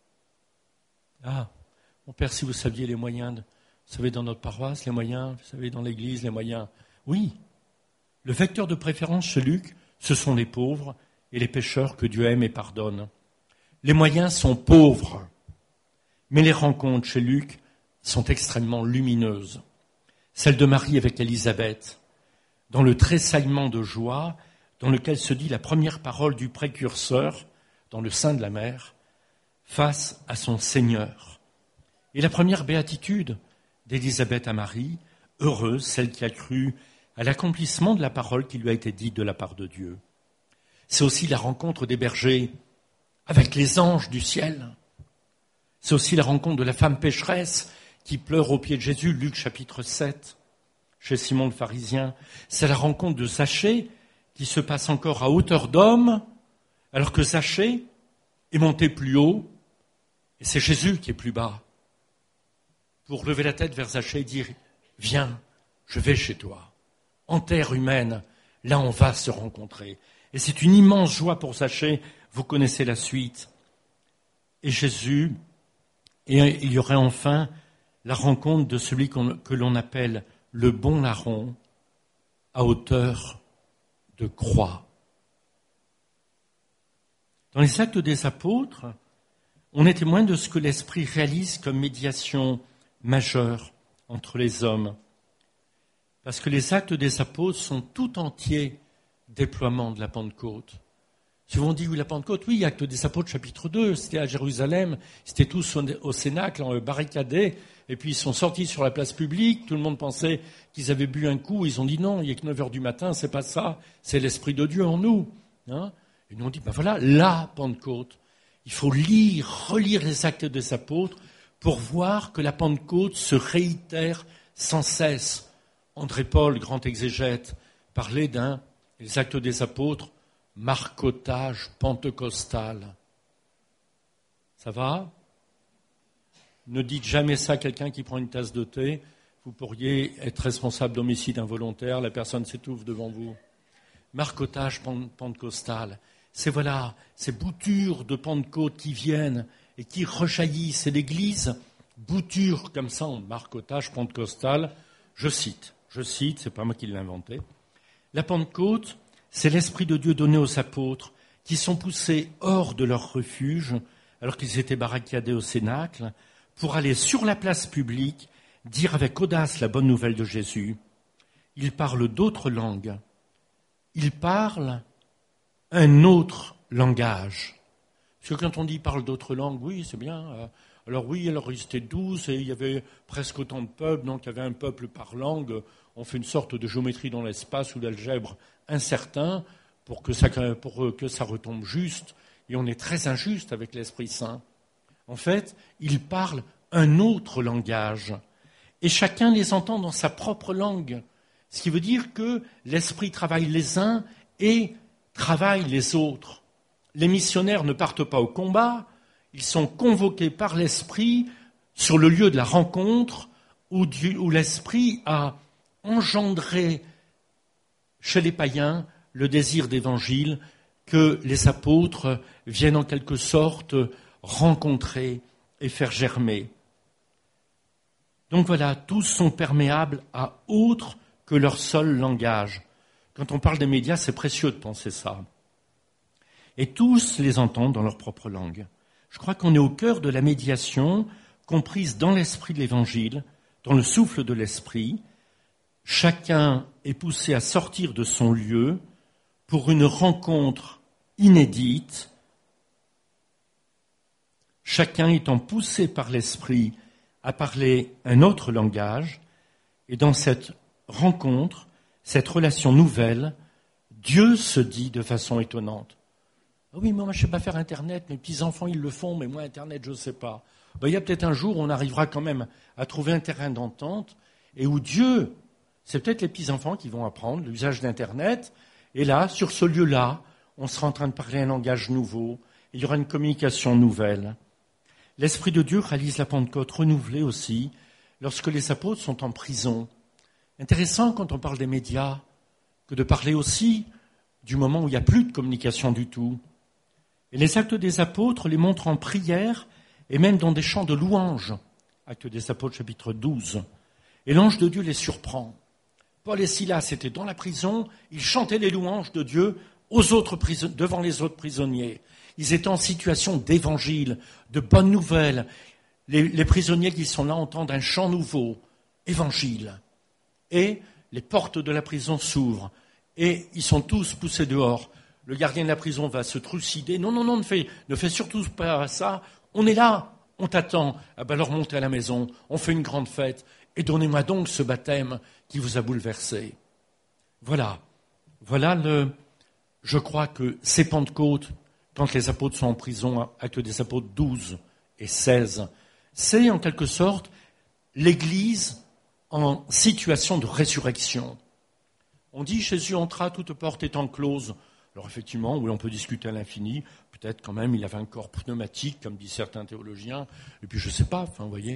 mon père, si vous saviez les moyens, vous savez dans notre paroisse, les moyens, vous savez dans l'église, les moyens. Oui, le vecteur de préférence chez Luc, ce sont les pauvres et les pécheurs que Dieu aime et pardonne. Les moyens sont pauvres, mais les rencontres chez Luc sont extrêmement lumineuses. Celle de Marie avec Élisabeth, dans le tressaillement de joie, dans lequel se dit la première parole du précurseur, dans le sein de la mère, face à son Seigneur. Et la première béatitude d'Élisabeth à Marie, heureuse, celle qui a cru à l'accomplissement de la parole qui lui a été dite de la part de Dieu. C'est aussi la rencontre des bergers avec les anges du ciel. C'est aussi la rencontre de la femme pécheresse qui pleure aux pieds de Jésus, Luc chapitre 7, chez Simon le pharisien. C'est la rencontre de Zachée qui se passe encore à hauteur d'homme, alors que Zachée est monté plus haut, et c'est Jésus qui est plus bas. Pour lever la tête vers Zachée et dire « Viens, je vais chez toi. En terre humaine, là on va se rencontrer. » Et c'est une immense joie pour Zachée, vous connaissez la suite. Et Jésus, et il y aurait enfin la rencontre de celui que l'on appelle le bon larron à hauteur de croix. Dans les actes des apôtres, on est témoin de ce que l'Esprit réalise comme médiation majeure entre les hommes. Parce que les actes des apôtres sont tout entiers déploiement de la Pentecôte. Souvent on dit, oui, la Pentecôte, oui, actes des apôtres, chapitre 2, c'était à Jérusalem, c'était tous au Cénacle, barricadés, et puis ils sont sortis sur la place publique, tout le monde pensait qu'ils avaient bu un coup, ils ont dit non, il n'y a que 9 heures du matin, c'est pas ça, c'est l'Esprit de Dieu en nous. Et nous on dit, voilà, la Pentecôte. Il faut relire les actes des apôtres pour voir que la Pentecôte se réitère sans cesse. André Paul, grand exégète, parlait les actes des apôtres, marcotage pentecostal. Ça va ? Ne dites jamais ça à quelqu'un qui prend une tasse de thé. Vous pourriez être responsable d'homicide involontaire, la personne s'étouffe devant vous. Marcotage pentecostal. C'est ces boutures de Pentecôte qui viennent et qui rejaillissent. C'est l'Église, bouture comme ça en marcotage pentecostal. Je cite, c'est pas moi qui l'ai inventé. La Pentecôte, C'est l'Esprit de Dieu donné aux apôtres qui sont poussés hors de leur refuge, alors qu'ils étaient barricadés au Cénacle, pour aller sur la place publique dire avec audace la bonne nouvelle de Jésus. Ils parlent d'autres langues. Ils parlent un autre langage. Parce que quand on dit parle d'autres langues, oui, c'est bien. Alors oui, alors ils étaient 12 et il y avait presque autant de peuples, donc il y avait un peuple par langue. On fait une sorte de géométrie dans l'espace ou d'algèbre incertain pour que ça retombe juste. Et on est très injuste avec l'Esprit Saint. En fait, ils parlent un autre langage. Et chacun les entend dans sa propre langue. Ce qui veut dire que l'Esprit travaille les uns et travaille les autres. Les missionnaires ne partent pas au combat, ils sont convoqués par l'Esprit sur le lieu de la rencontre où l'Esprit a engendré chez les païens le désir d'évangile que les apôtres viennent en quelque sorte rencontrer et faire germer. Donc voilà, tous sont perméables à autre que leur seul langage. Quand on parle des médias, c'est précieux de penser ça. Et tous les entendent dans leur propre langue. Je crois qu'on est au cœur de la médiation, comprise dans l'esprit de l'Évangile, dans le souffle de l'Esprit. Chacun est poussé à sortir de son lieu pour une rencontre inédite, chacun étant poussé par l'Esprit à parler un autre langage, et dans cette rencontre, cette relation nouvelle, Dieu se dit de façon étonnante. Ah oui, moi je ne sais pas faire Internet, mes petits-enfants ils le font, mais moi Internet je ne sais pas. Il y a peut-être un jour où on arrivera quand même à trouver un terrain d'entente, et où Dieu, c'est peut-être les petits-enfants qui vont apprendre l'usage d'Internet, et là, sur ce lieu-là, on sera en train de parler un langage nouveau, il y aura une communication nouvelle. L'Esprit de Dieu réalise la Pentecôte renouvelée aussi, lorsque les apôtres sont en prison. Intéressant quand on parle des médias, que de parler aussi du moment où il n'y a plus de communication du tout. Et les actes des apôtres les montrent en prière et même dans des chants de louanges. Actes des apôtres, chapitre 12. Et l'ange de Dieu les surprend. Paul et Silas étaient dans la prison, ils chantaient les louanges de Dieu devant les autres prisonniers. Ils étaient en situation d'évangile, de bonnes nouvelles. Les prisonniers qui sont là entendent un chant nouveau, évangile. Et les portes de la prison s'ouvrent. Et ils sont tous poussés dehors. Le gardien de la prison va se trucider. Non, ne fais surtout pas ça. On est là, on t'attend. Ah ben alors montez à la maison, on fait une grande fête. Et donnez-moi donc ce baptême qui vous a bouleversé. Voilà. Je crois que ces Pentecôtes, quand les apôtres sont en prison, Actes des apôtres 12 et 16, c'est en quelque sorte l'Église en situation de résurrection. On dit Jésus entra, toute porte étant close. Alors effectivement, oui, on peut discuter à l'infini. Peut-être quand même il avait un corps pneumatique, comme disent certains théologiens. Et puis je ne sais pas, vous voyez.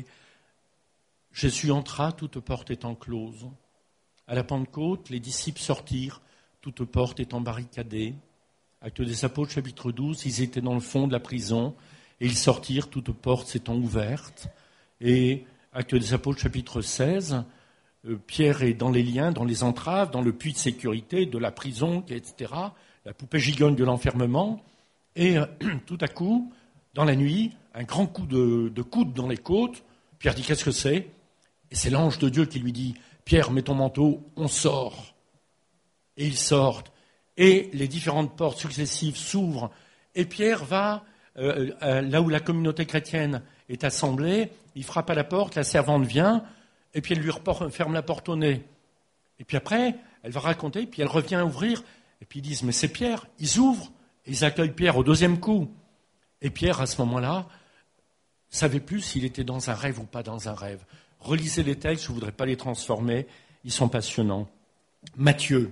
Jésus entra, toute porte étant close. À la Pentecôte, les disciples sortirent, toute porte étant barricadée. Actes des apôtres, chapitre 12, ils étaient dans le fond de la prison et ils sortirent, toute porte s'étant ouverte. Et Actes des apôtres, chapitre 16, Pierre est dans les liens, dans les entraves, dans le puits de sécurité de la prison, etc., la poupée gigogne de l'enfermement. Et tout à coup, dans la nuit, un grand coup de coude dans les côtes. Pierre dit « Qu'est-ce que c'est ?» Et c'est l'ange de Dieu qui lui dit « Pierre, mets ton manteau, on sort. » Et ils sortent. Et les différentes portes successives s'ouvrent. Et Pierre va, là où la communauté chrétienne est assemblée, il frappe à la porte, la servante vient, et puis elle lui ferme la porte au nez. Et puis après, elle va raconter, puis elle revient ouvrir, et puis ils disent « Mais c'est Pierre !» Ils ouvrent, et ils accueillent Pierre au deuxième coup. Et Pierre, à ce moment-là, ne savait plus s'il était dans un rêve ou pas dans un rêve. Relisez les textes, je ne voudrais pas les transformer, ils sont passionnants. Matthieu,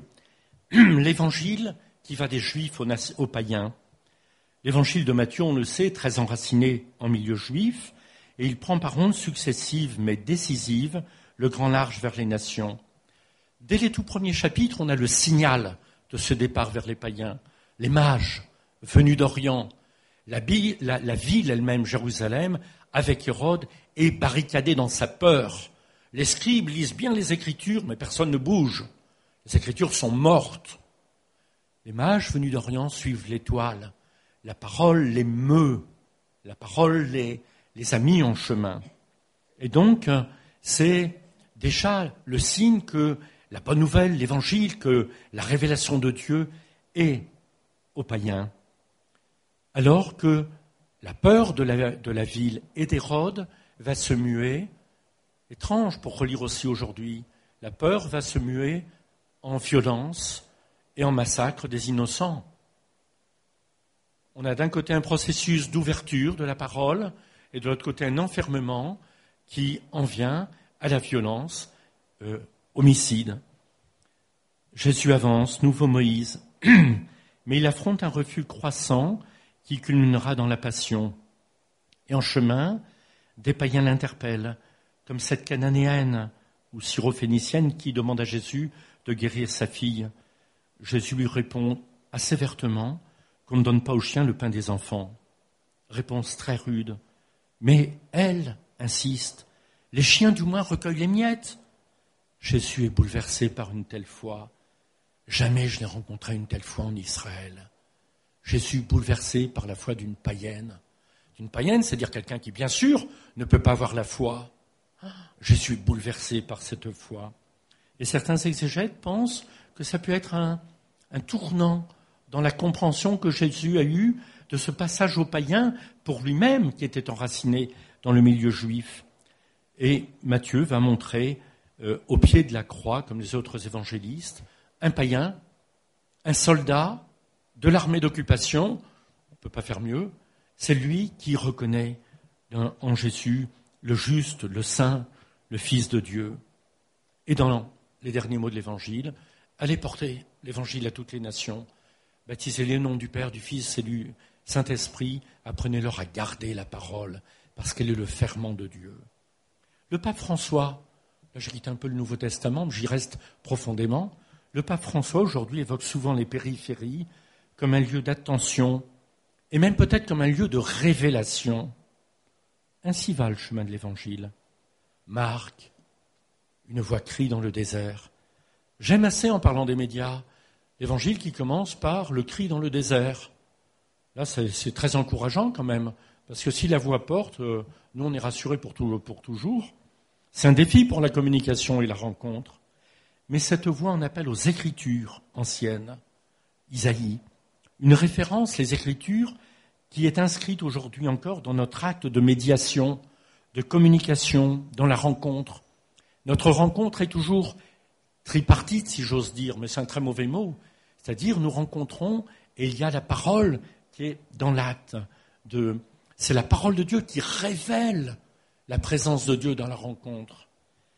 l'évangile qui va des juifs aux païens. L'évangile de Matthieu, on le sait, très enraciné en milieu juif, et il prend par ondes successives mais décisives le grand large vers les nations. Dès les tout premiers chapitres, on a le signal de ce départ vers les païens. Les mages venus d'Orient, la ville elle-même, Jérusalem, avec Hérode, est barricadée dans sa peur. Les scribes lisent bien les Écritures, mais personne ne bouge. Les Écritures sont mortes. Les mages venus d'Orient suivent l'étoile. La parole les meut. La parole les a mis en chemin. Et donc, c'est déjà le signe que la bonne nouvelle, l'évangile, que la révélation de Dieu est aux païens. Alors que la peur de la ville et d'Hérode va se muer, étrange pour relire aussi aujourd'hui, la peur va se muer en violence et en massacre des innocents. On a d'un côté un processus d'ouverture de la parole et de l'autre côté un enfermement qui en vient à la violence, homicide. Jésus avance, nouveau Moïse, mais il affronte un refus croissant qui culminera dans la passion. Et en chemin, des païens l'interpellent, comme cette cananéenne ou syrophénicienne qui demande à Jésus de guérir sa fille. Jésus lui répond assez vertement qu'on ne donne pas aux chiens le pain des enfants. Réponse très rude. Mais elle insiste. Les chiens du moins recueillent les miettes. Jésus est bouleversé par une telle foi. Jamais je n'ai rencontré une telle foi en Israël. Jésus bouleversé par la foi d'une païenne. D'une païenne, c'est-à-dire quelqu'un qui, bien sûr, ne peut pas avoir la foi. Jésus est bouleversé par cette foi. Et certains exégètes pensent que ça peut être un tournant dans la compréhension que Jésus a eue de ce passage aux païens pour lui-même qui était enraciné dans le milieu juif. Et Matthieu va montrer au pied de la croix, comme les autres évangélistes, un païen, un soldat de l'armée d'occupation, on ne peut pas faire mieux, c'est lui qui reconnaît en Jésus le juste, le saint, le Fils de Dieu. Et dans les derniers mots de l'Évangile, allez porter l'Évangile à toutes les nations, baptisez-les au nom du Père, du Fils et du Saint-Esprit, apprenez-leur à garder la parole, parce qu'elle est le ferment de Dieu. Le pape François, là je quitte un peu le Nouveau Testament, mais j'y reste profondément, le pape François aujourd'hui évoque souvent les périphéries comme un lieu d'attention, et même peut-être comme un lieu de révélation. Ainsi va le chemin de l'Évangile. Marc, une voix crie dans le désert. J'aime assez, en parlant des médias, l'Évangile qui commence par le cri dans le désert. Là, c'est très encourageant quand même, parce que si la voix porte, nous on est rassurés pour toujours. C'est un défi pour la communication et la rencontre. Mais cette voix en appelle aux Écritures anciennes. Isaïe, une référence, les Écritures, qui est inscrite aujourd'hui encore dans notre acte de médiation, de communication, dans la rencontre. Notre rencontre est toujours tripartite, si j'ose dire, mais c'est un très mauvais mot. C'est-à-dire, nous rencontrons et il y a la parole qui est dans l'acte. C'est la parole de Dieu qui révèle la présence de Dieu dans la rencontre.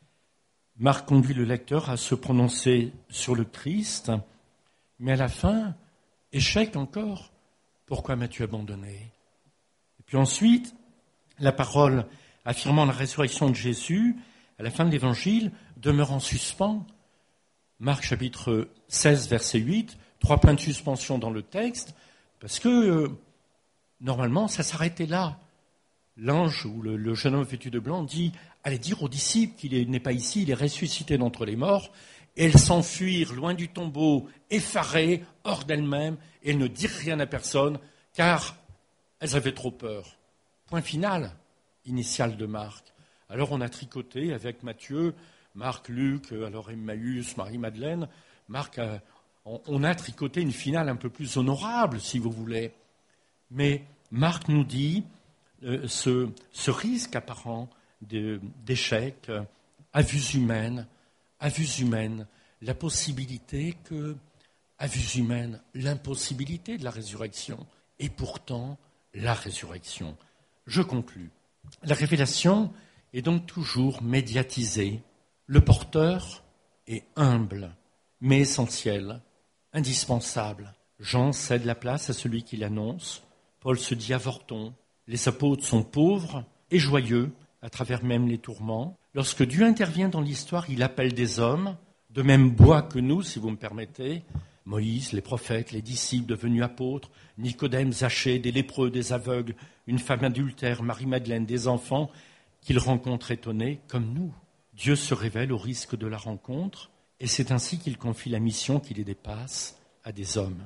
Marc conduit le lecteur à se prononcer sur le Christ, mais à la fin, échec encore. Pourquoi m'as-tu abandonné ? Et puis ensuite, la parole affirmant la résurrection de Jésus, à la fin de l'Évangile, demeure en suspens. Marc chapitre 16, verset 8, 3 points de suspension dans le texte, parce que normalement, ça s'arrêtait là. L'ange ou le jeune homme vêtu de blanc dit « Allez dire aux disciples qu'il n'est pas ici, il est ressuscité d'entre les morts ». Et elles s'enfuirent loin du tombeau, effarées, hors d'elles-mêmes, et elles ne dirent rien à personne, car elles avaient trop peur. Point final, initial de Marc. Alors on a tricoté avec Matthieu, Marc, Luc, alors Emmaüs, Marie-Madeleine. On a tricoté une finale un peu plus honorable, si vous voulez. Mais Marc nous dit ce risque apparent d'échec à vue humaine, la possibilité à vue humaine, l'impossibilité de la résurrection, et pourtant la résurrection. Je conclus. La révélation est donc toujours médiatisée. Le porteur est humble, mais essentiel, indispensable. Jean cède la place à celui qui l'annonce. Paul se dit avorton. Les apôtres sont pauvres et joyeux, à travers même les tourments. Lorsque Dieu intervient dans l'histoire, il appelle des hommes, de même bois que nous, si vous me permettez. Moïse, les prophètes, les disciples devenus apôtres, Nicodème, Zachée, des lépreux, des aveugles, une femme adultère, Marie-Madeleine, des enfants qu'il rencontre étonnés, comme nous. Dieu se révèle au risque de la rencontre, et c'est ainsi qu'il confie la mission qui les dépasse à des hommes.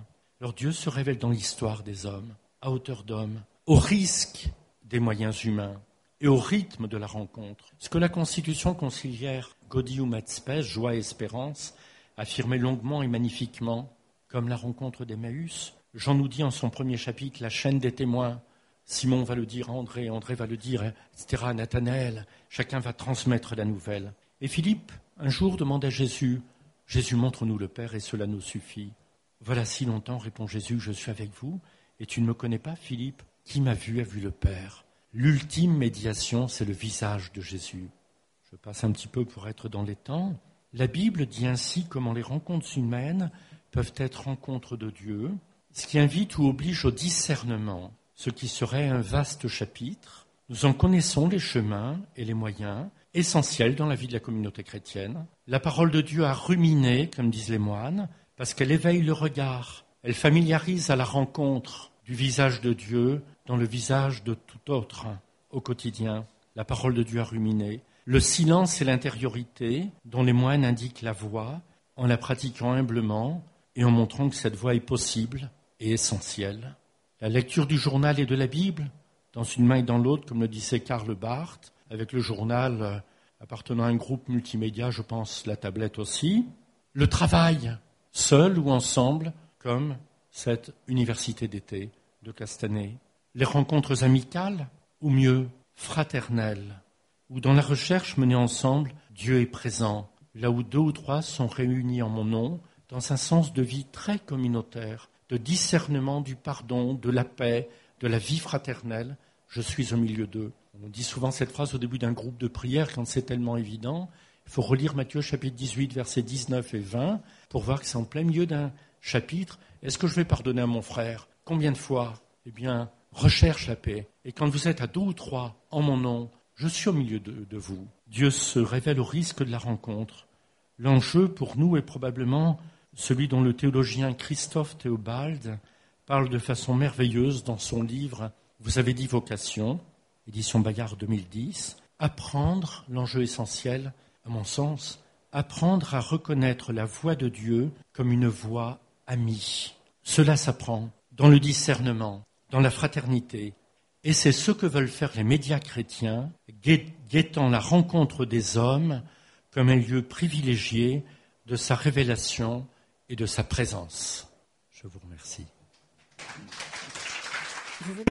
Alors Dieu se révèle dans l'histoire des hommes, à hauteur d'homme, au risque des moyens humains et au rythme de la rencontre. Ce que la Constitution conciliaire Gaudium et Spes, joie et espérance, affirmait longuement et magnifiquement, comme la rencontre d'Emmaüs. Jean nous dit en son premier chapitre la chaîne des témoins. Simon va le dire à André, André va le dire, etc., à Nathanaël. Chacun va transmettre la nouvelle. Et Philippe, un jour, demande à Jésus, « Jésus, montre-nous le Père et cela nous suffit. » Voilà si longtemps, répond Jésus, je suis avec vous, et tu ne me connais pas, Philippe. Qui m'a vu a vu le Père. L'ultime médiation, c'est le visage de Jésus. Je passe un petit peu pour être dans les temps. La Bible dit ainsi comment les rencontres humaines peuvent être rencontres de Dieu, ce qui invite ou oblige au discernement, ce qui serait un vaste chapitre. Nous en connaissons les chemins et les moyens, essentiels dans la vie de la communauté chrétienne. La parole de Dieu a ruminé, comme disent les moines, parce qu'elle éveille le regard, elle familiarise à la rencontre du visage de Dieu dans le visage de tout autre au quotidien. La parole de Dieu a ruminé. Le silence et l'intériorité dont les moines indiquent la voie en la pratiquant humblement et en montrant que cette voie est possible et essentielle. La lecture du journal et de la Bible, dans une main et dans l'autre, comme le disait Karl Barth, avec le journal appartenant à un groupe multimédia, je pense la tablette aussi. Le travail, seul ou ensemble, comme cette université d'été de Castanet. Les rencontres amicales, ou mieux, fraternelles, où dans la recherche menée ensemble, Dieu est présent, là où 2 ou 3 sont réunis en mon nom, dans un sens de vie très communautaire, de discernement du pardon, de la paix, de la vie fraternelle, je suis au milieu d'eux. On dit souvent cette phrase au début d'un groupe de prière quand c'est tellement évident. Il faut relire Matthieu chapitre 18, versets 19 et 20 pour voir que c'est en plein milieu d'un chapitre. Est-ce que je vais pardonner à mon frère ? Combien de fois ? Eh bien, recherche la paix. Et quand vous êtes à 2 ou 3 en mon nom, je suis au milieu de vous. Dieu se révèle au risque de la rencontre. L'enjeu pour nous est probablement celui dont le théologien Christophe Théobald parle de façon merveilleuse dans son livre « Vous avez dit vocation », édition Bayard 2010, apprendre, l'enjeu essentiel, à mon sens, apprendre à reconnaître la voix de Dieu comme une voix amie. Cela s'apprend dans le discernement, dans la fraternité. Et c'est ce que veulent faire les médias chrétiens, guettant la rencontre des hommes comme un lieu privilégié de sa révélation et de sa présence. Je vous remercie.